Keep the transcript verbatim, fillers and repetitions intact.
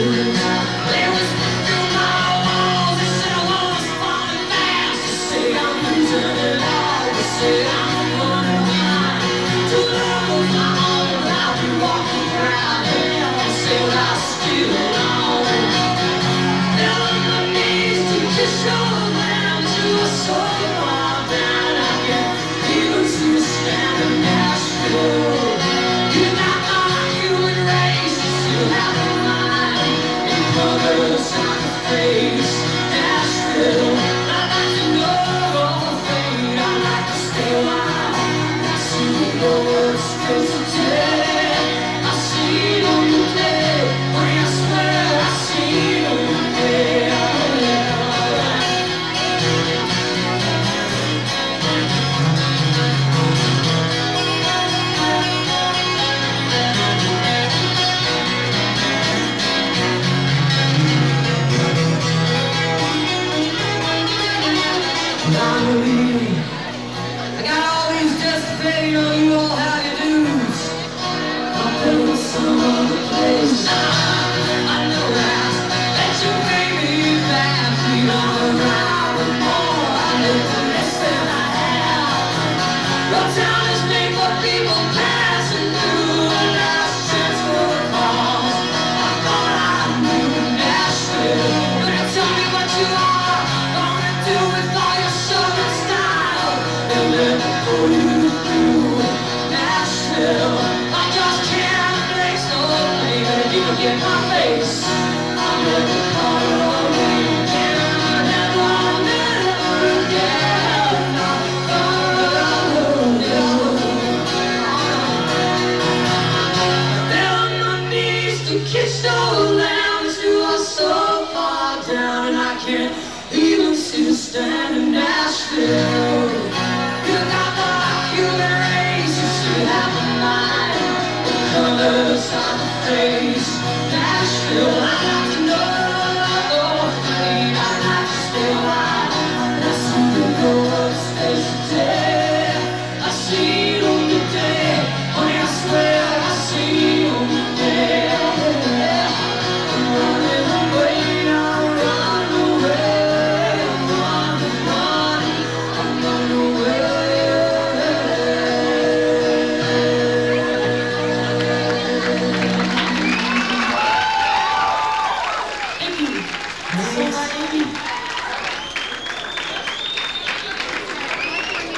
They whispered through my walls. They said I was falling fast. They say I'm losing it all. They say I'm running blind. Too long on my own. I've been walking around and I say what I still know. Down on my knees to kiss your land. To a soul far down. I can't even see you standing Nashville. You got my human race. You still have a mind. And colors on your face. Nashville. I'd like to know all the fate. I'd like to stay alive. I see the words still today. I see it on the day. When I swear I see it on the day. I got all these debts to pay, you know you all have your dues. I'll pay with some other place. I know that, that you made me back. We don't ride with more. I live for less than I have. Your town is made for people passing through. A last chance for a cause. I thought I knew Nashville. But now tell me what you are gonna do with all your southern style. And let me pull you through Nashville. I just can't place no baby. You can get my face. I'll never call your name again. And I'll never again. No, no, no, no. Down on my knees to kiss those lambs who are so far down. And I can't even see you standing Nashville. You got the human race, you still have a mind. The colors on the face, Nashville. I'd like to know the fate. I'd like to stay alive. And I see the Lord's face today. I see it on the day. Honey, I swear I see it on the day. I'm running away, I'm running away. I'm running, running, I'm running away. Thank you so much.